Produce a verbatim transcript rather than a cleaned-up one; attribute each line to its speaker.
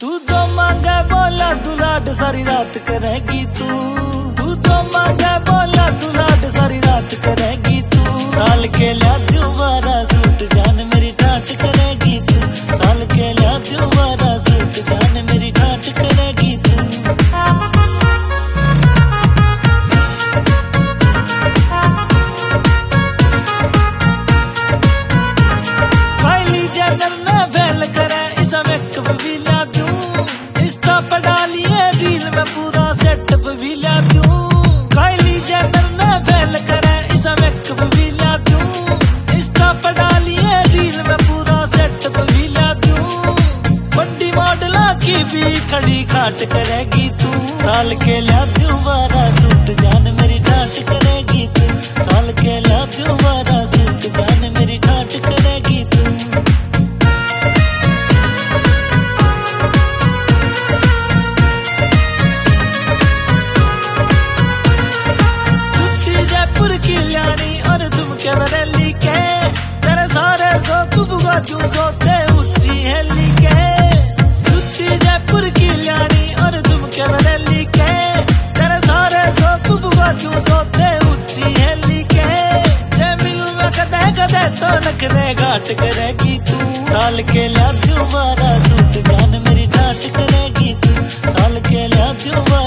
Speaker 1: तू जो मांगे बोला तू लाड सारी रात करेगी तू तू जो मांगे बोला तू लाड सारी रात करेगी तू साल के लिया दोबारा सूट जान मेरी डांट करेगी तू साल के लिया दोबारा सूट जान मेरी डांट करेगी तू काइली जेनर ने फेल करे इसा मेकअप भी ला दूं इंस्टा पे डालिए रील में पूरा सेटअप भी ला दूं काइली जेनर ने फेल करे इसा मेकअप भी ला दूं इंस्टा पे डालिए रील में पूरा सेटअप भी ला दूं बड़ी मॉडला की भी खड़ी खाट करेगी तू साल के लिया दोबारा सूट जान मेरी डांट करेगी तू साल के लिया दोबारा सूट जान मेरी डांट करेगी तू और तुम के बरेली के तेरे सारे सो कुबुआ तू सोते ऊंची हेली के जुत्ती जयपुर की लानी और तुम के बरेली के तेरे सारे सो कुबुआ तू सोते ऊंची हेली के जे मिलूं मैं कदे कदे तो नखरे घाट करेगी तू साल के लिया दोबारा सूट जान मेरी डांट करेगी तू साल के लिया दोबारा